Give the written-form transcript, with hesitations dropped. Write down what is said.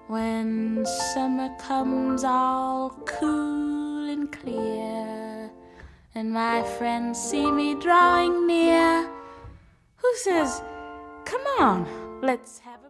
When summer comes all cool and clear, and my friends see me drawing near, who says, "Come on, let's have a